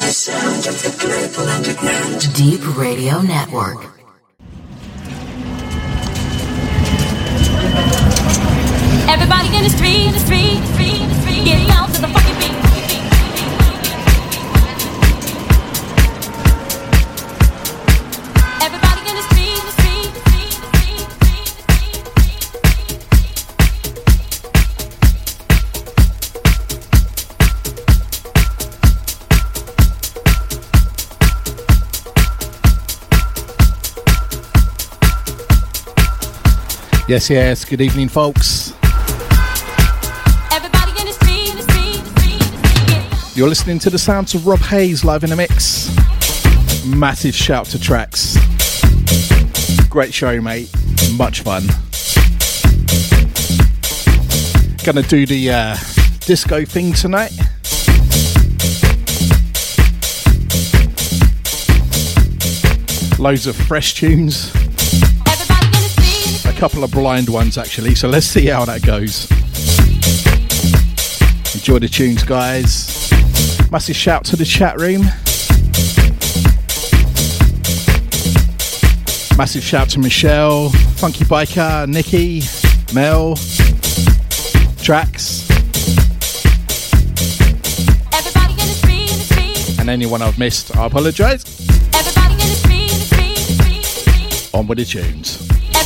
Deep Radio Network. Everybody in the street, get out to the fucking beat. Everybody in the street. Yes, good evening, folks. Everybody in the street. You're listening to the sounds of Rob Hayes live in the mix. Massive shout to Tracks. Great show, mate. Much fun. Gonna do the disco thing tonight. Loads of fresh tunes. A couple of blind ones actually, so let's see how that goes. Enjoy the tunes, guys. Massive shout to the chat room. Massive shout to Michelle, Funky Biker, Nikki, Mel, Tracks, and anyone I've missed, I apologise. On with the tunes.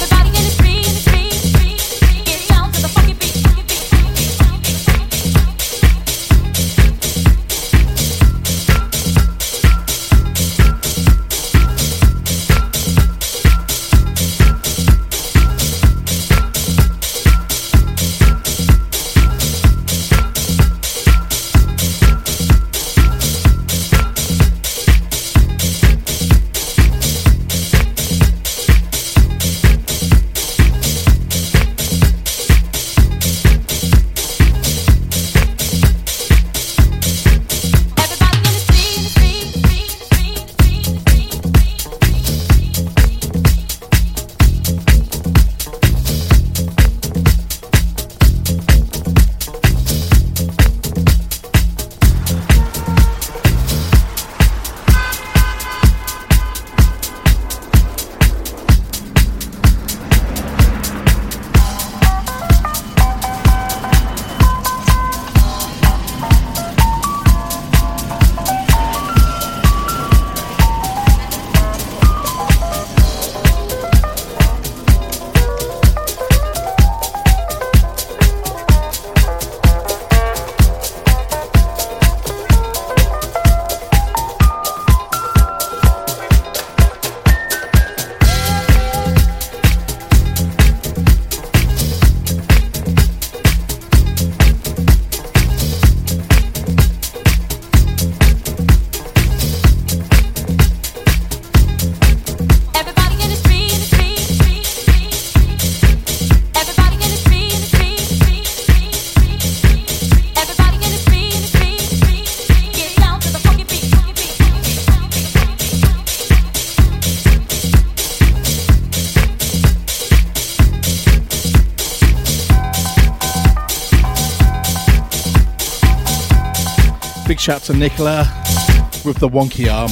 Big shout to Nicola with the wonky arm.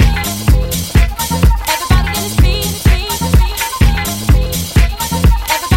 Everybody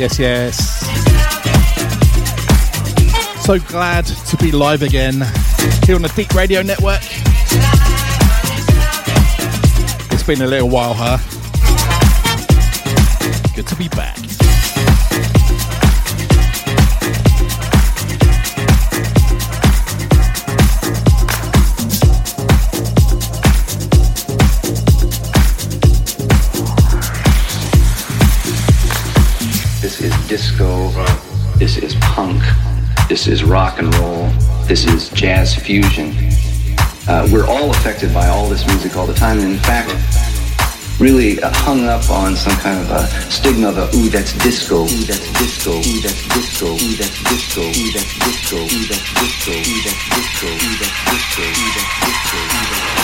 Yes, yes. So glad to be live again here on the Deep Radio Network. It's been a little while, huh? Good to be back. This is disco, this is punk, this is rock and roll, this is jazz fusion. We're all affected by all this music all the time, and in fact, really hung up on some kind of a stigma of ooh, that's disco, ooh, that's disco, ooh, that's disco, ooh, that's disco, ooh, that's disco, ooh, that's disco, ooh, that's disco, ooh, that's disco, ooh, that's disco, ooh, that's disco.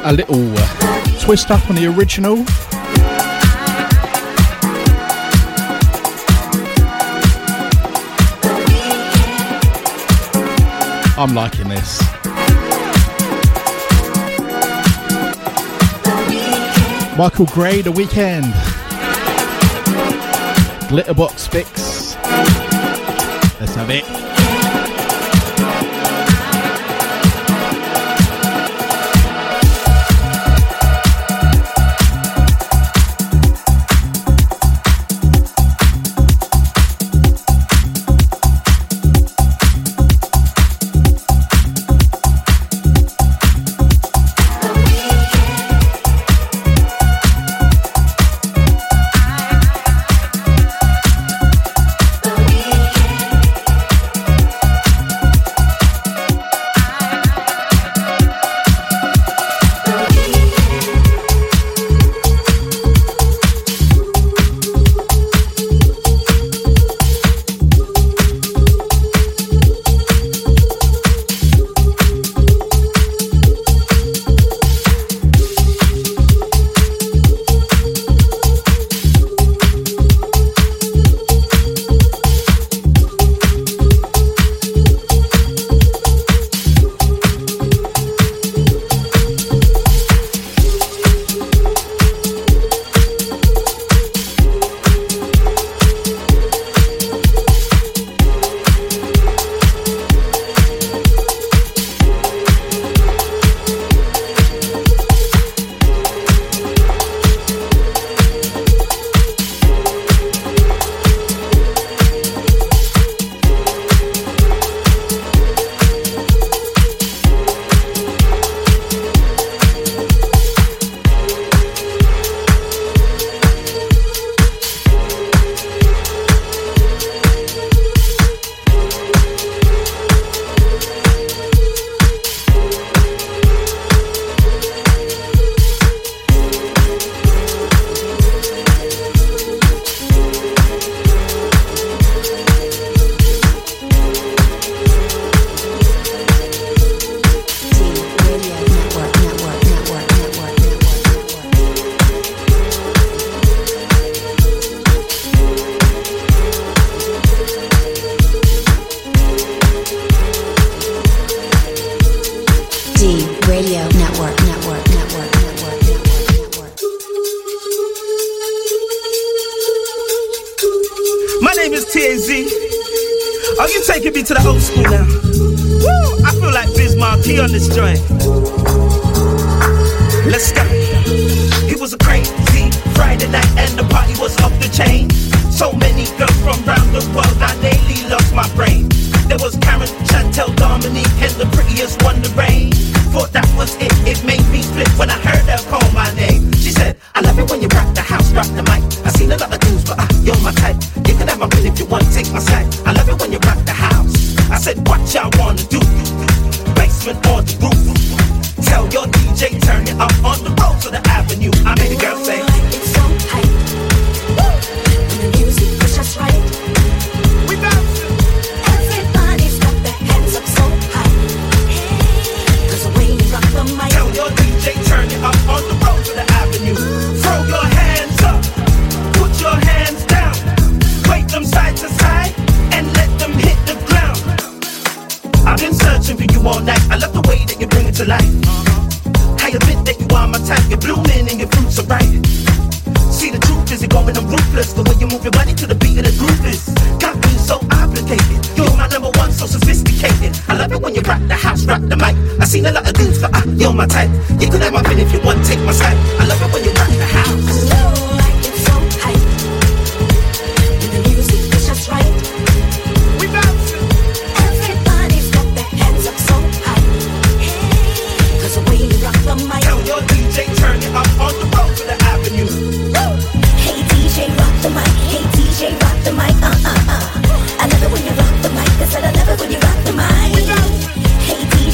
a little twist up on the original. I'm liking this. Michael Gray, The Weekend. Glitterbox Fix. Let's have it.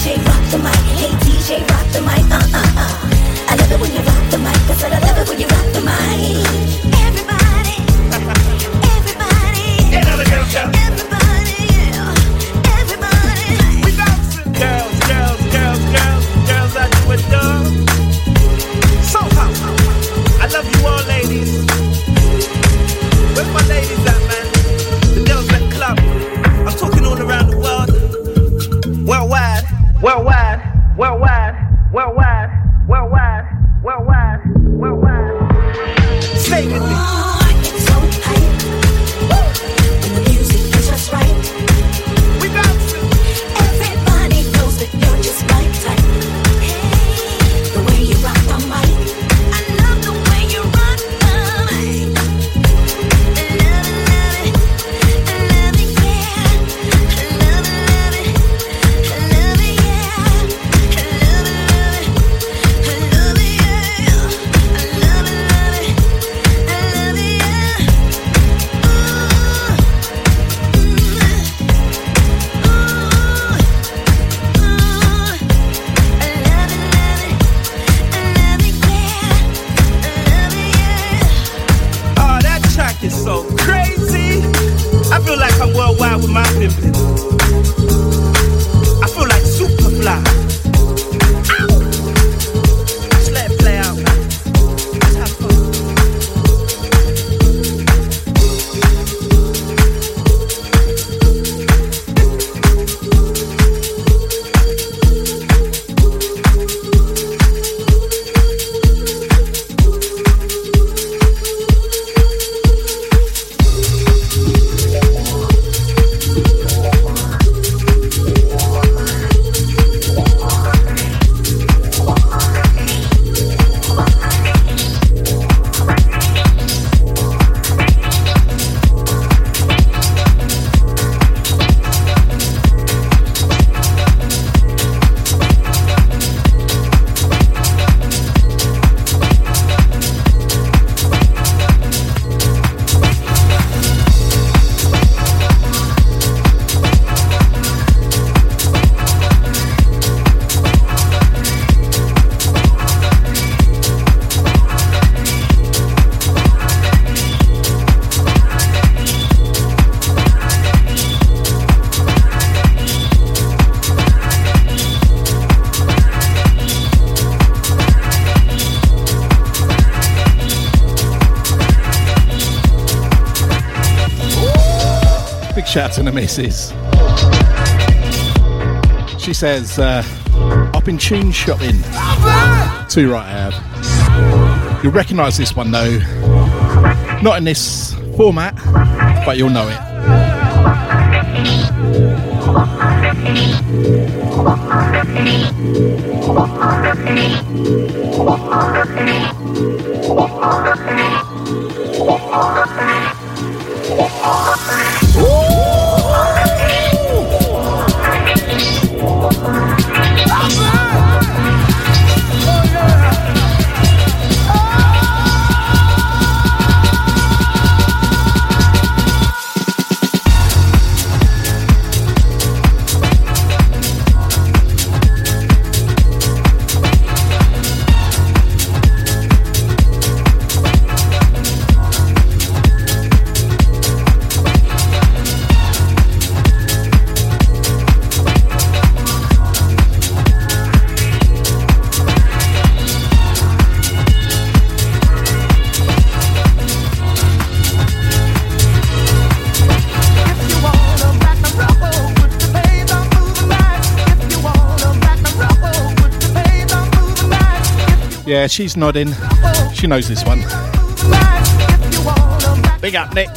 I love it when you rock the mic. I said I love it when you rock Shout to the missus. She says, I've been tune shopping. Too right I have. You'll recognise this one though. Not in this format, but you'll know it. Yeah, she's nodding. She knows this one. Big up, Nick.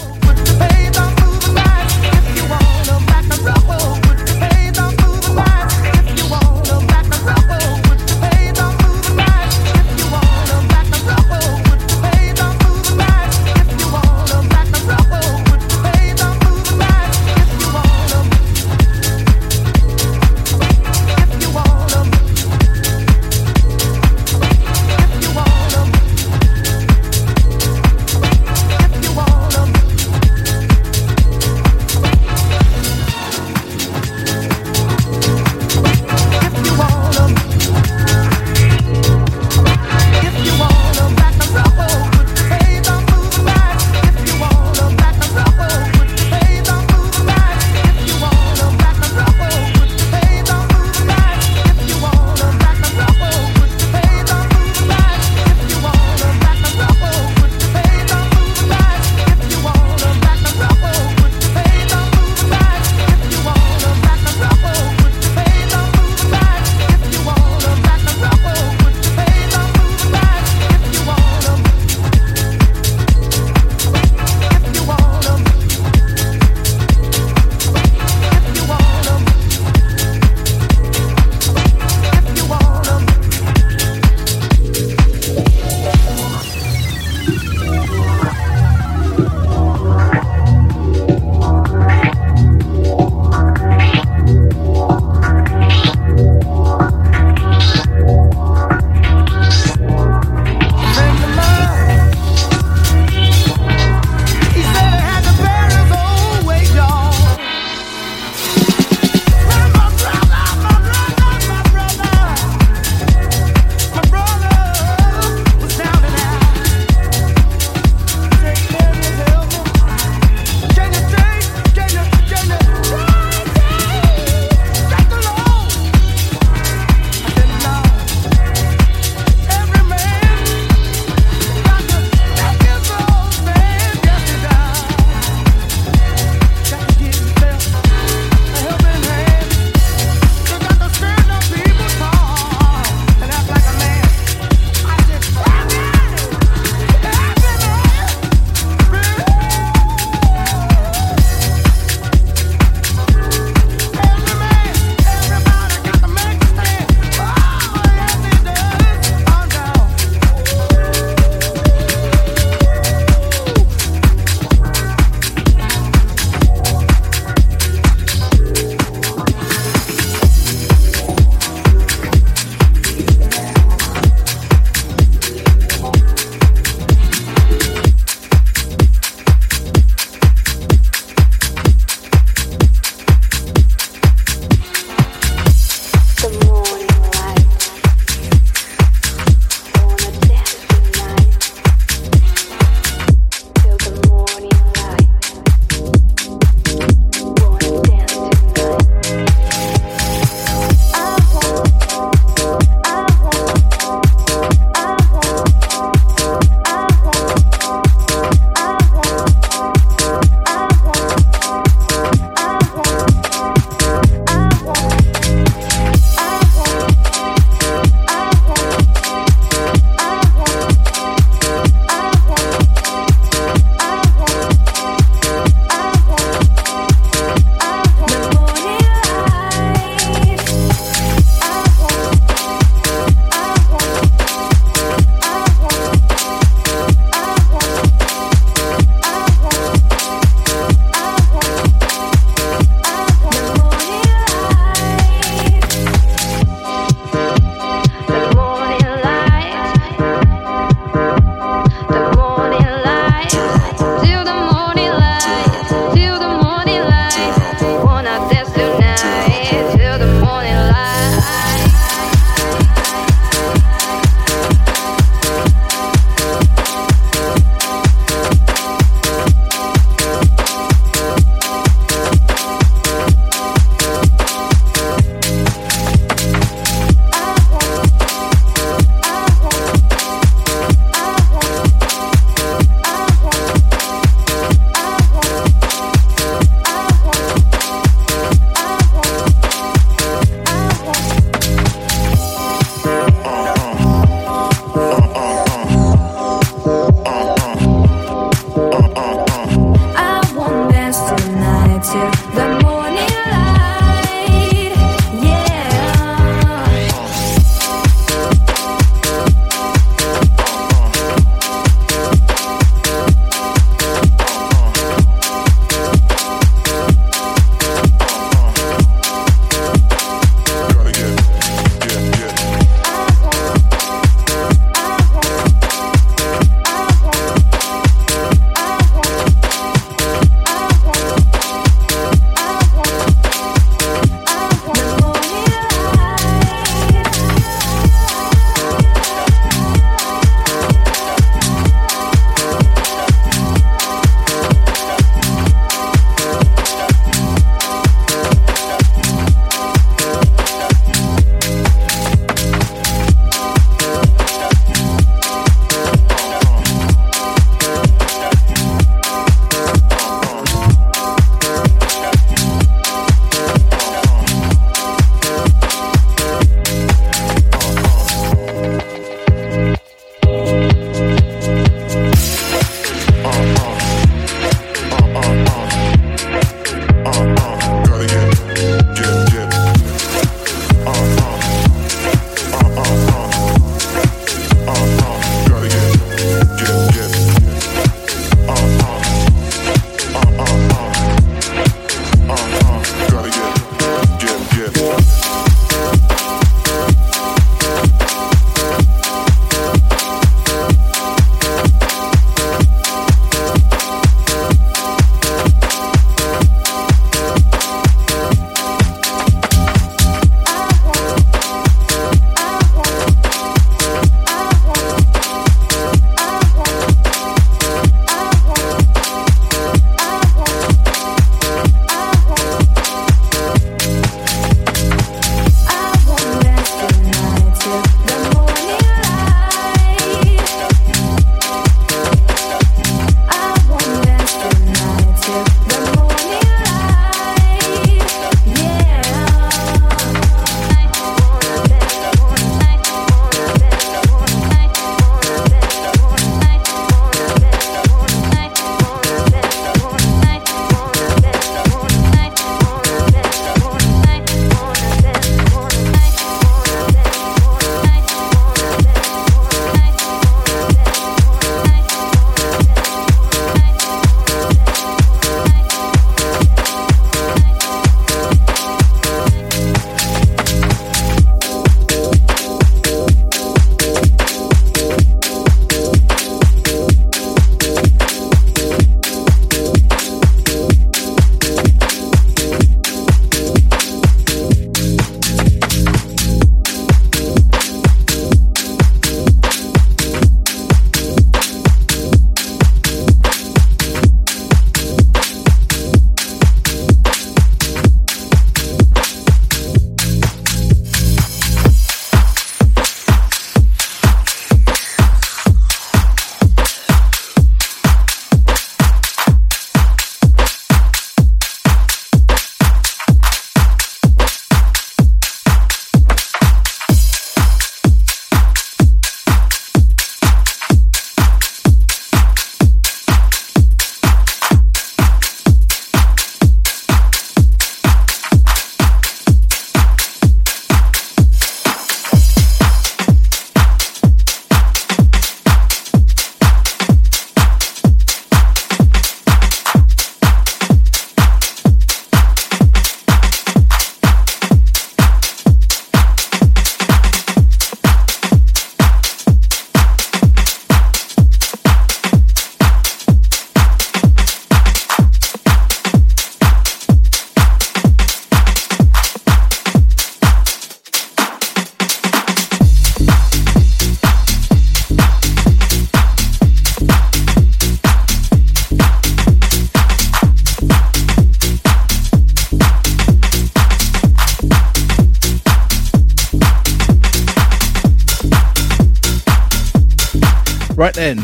Right then,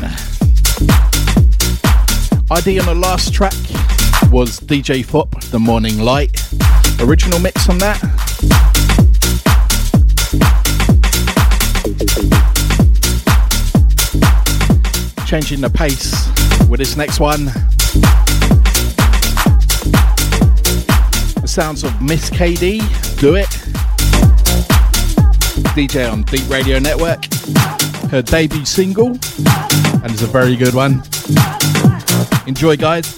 ID on the last track was DJ Fop, The Morning Light. Original mix on that. Changing the pace with this next one. The sounds of Miss KD, Do It. DJ on Deep Radio Network. Her debut single, and it's a very good one. Enjoy, guys.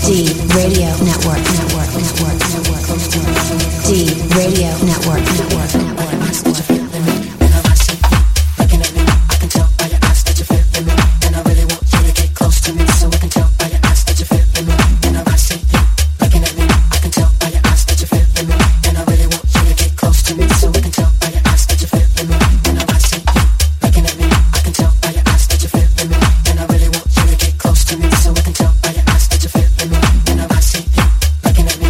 Looking at me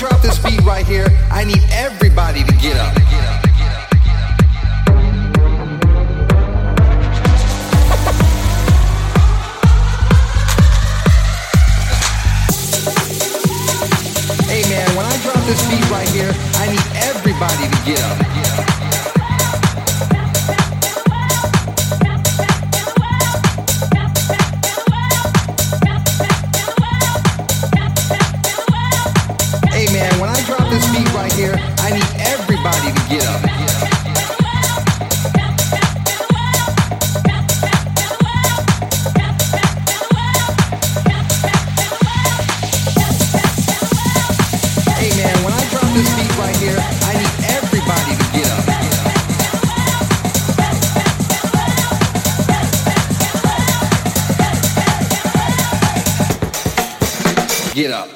drop this beat right here, I need everybody to get up. Hey man, when I drop this beat right here, I need everybody to get up. When I drop this beat right here, I need everybody to get up. Hey man, when I drop this beat right here, I need everybody to get up. Get up.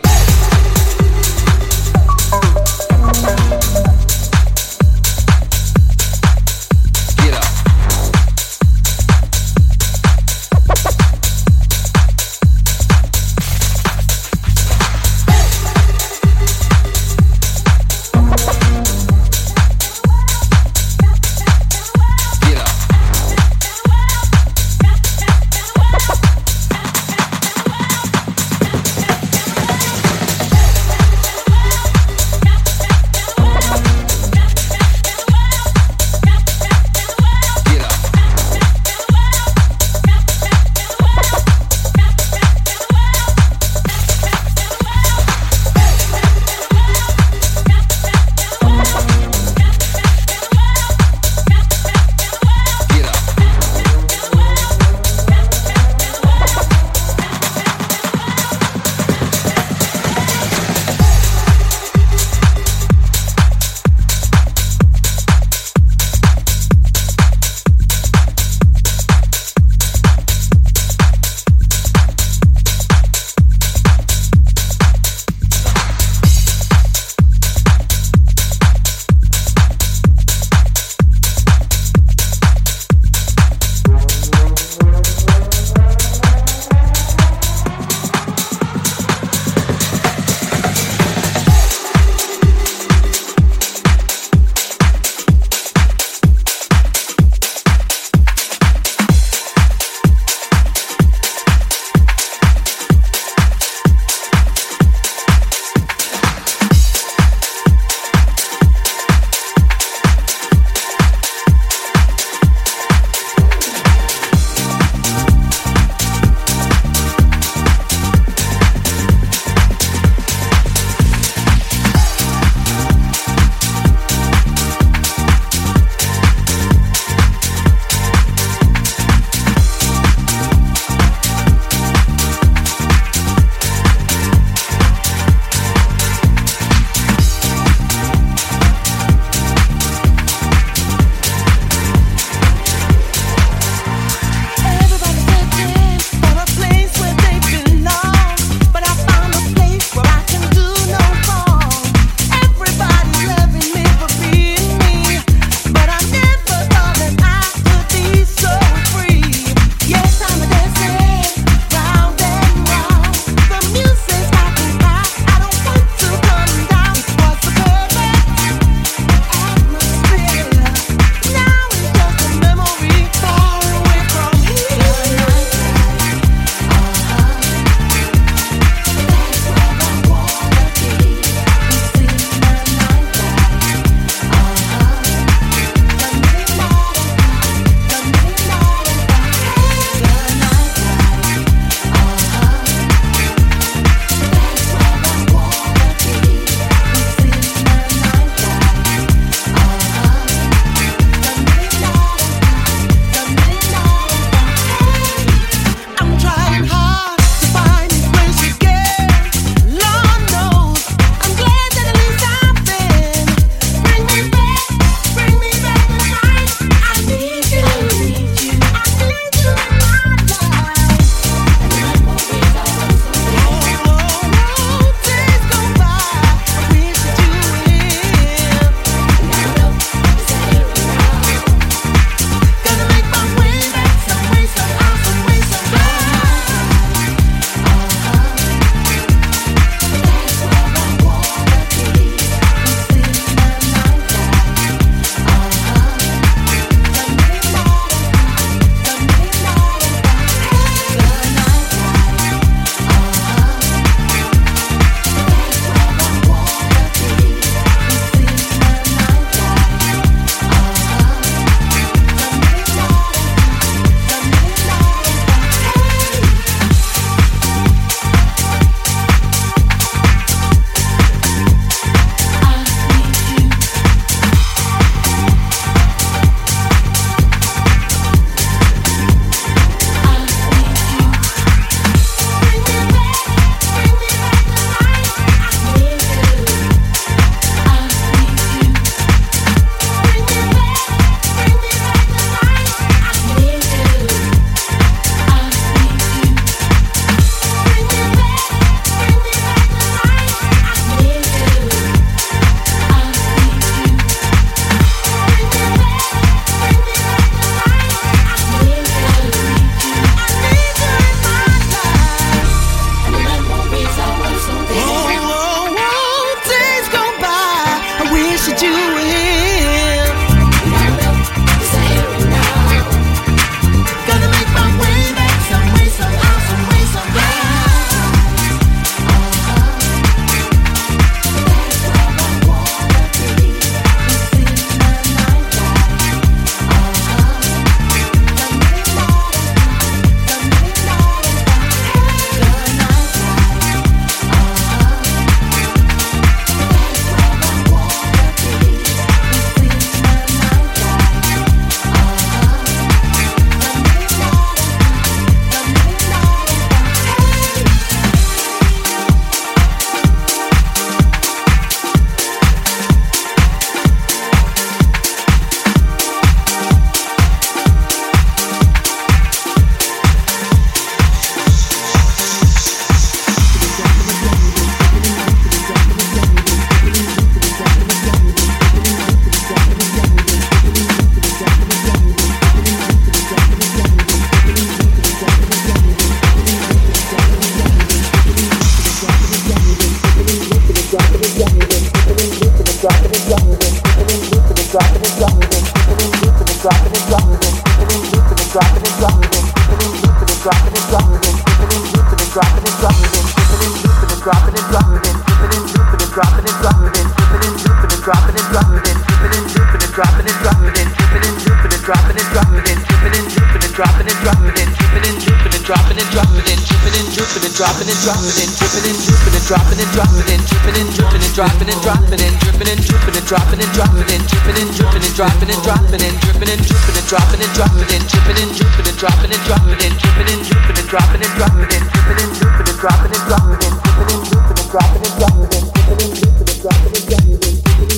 dropping and dropping and dripping and dripping and dropping and dropping and dripping and dripping and dropping and dropping and dripping and dripping and dropping and dropping and dripping and dripping and dropping and dropping and dripping and dripping and dropping and dropping and dripping and dripping and dropping and dropping and dripping and dripping and dropping and dropping and dripping and dripping and dropping and dropping and dripping and dripping and dropping and dropping and dripping and dripping and dropping and dropping and dripping and dripping and dropping and dropping and dripping and dripping and dropping and dropping and dripping and dripping and dropping and dropping and dripping and dripping and dropping and dropping and dripping and dripping and dropping and dropping and dripping and dripping and dropping and dropping and dripping and dripping and dropping and dropping and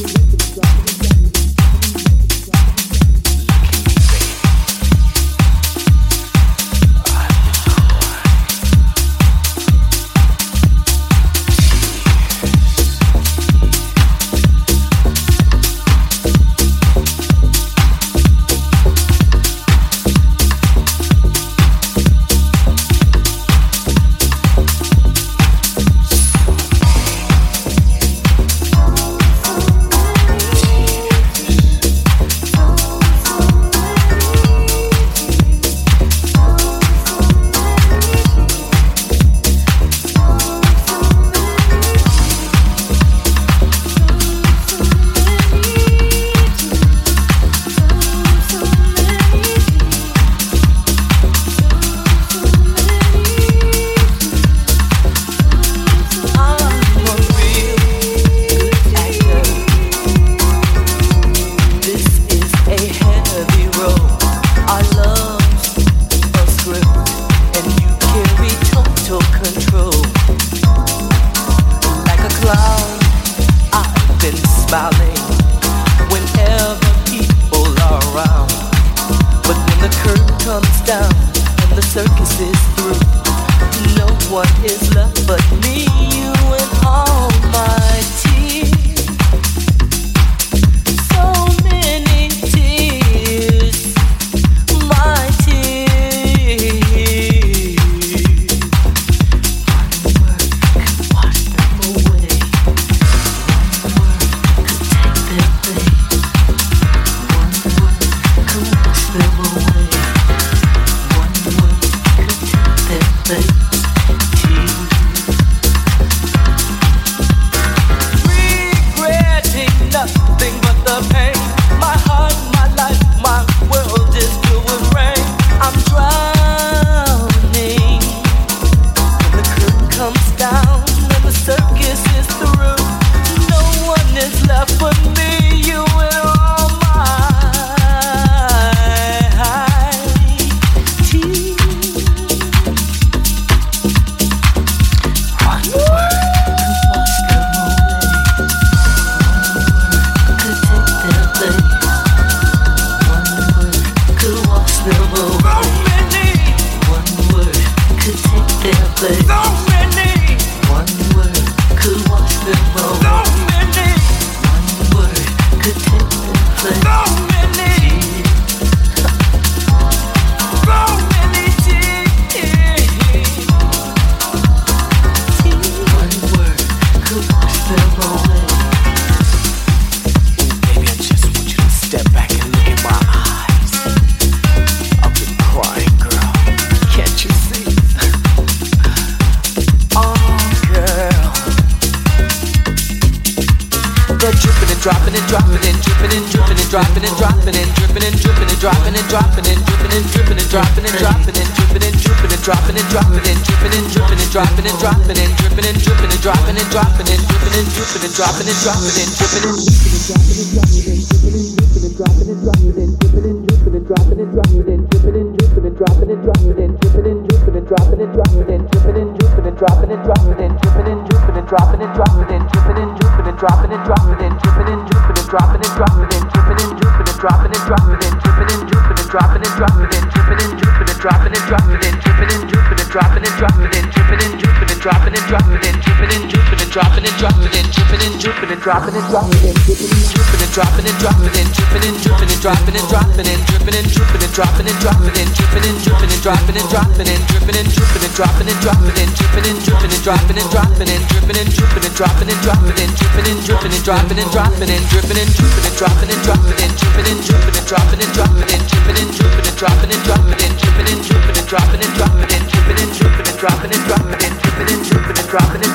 dropping and dropping and dripping and dropping and dropping and dripping and dripping and dropping and dropping and dripping and dripping and dropping and dropping and dripping and dripping and dropping and dropping and dripping and dripping and dropping and dropping and dripping and dripping and dropping and dropping and dripping and dripping and dropping and dropping and dripping and dripping and dropping and dropping and dripping and dripping and dropping and dropping and dripping and dripping and dropping and dropping and dripping and dripping and dropping and dropping and dripping and dripping and dropping and dropping and dripping and dripping and dropping and dropping and dripping and dripping and dropping and dropping and dripping and dripping and dropping and dropping and dripping and dripping and dropping and dropping and dripping and dripping and dropping and dropping and dripping and dripping and dropping and dropping and dripping and dripping and dropping and dropping and dripping and dripping and dropping and dropping and dripping and dripping and dropping and dropping and dripping and dripping and dropping and dropping and dripping and dripping and dropping and dropping and dripping and dripping and dropping and dropping and dripping and dripping and dropping and dropping and dripping and dripping and dropping and dropping and dripping and dripping and dropping and dropping and dripping and dripping and dropping and dropping and dripping and dripping and dropping and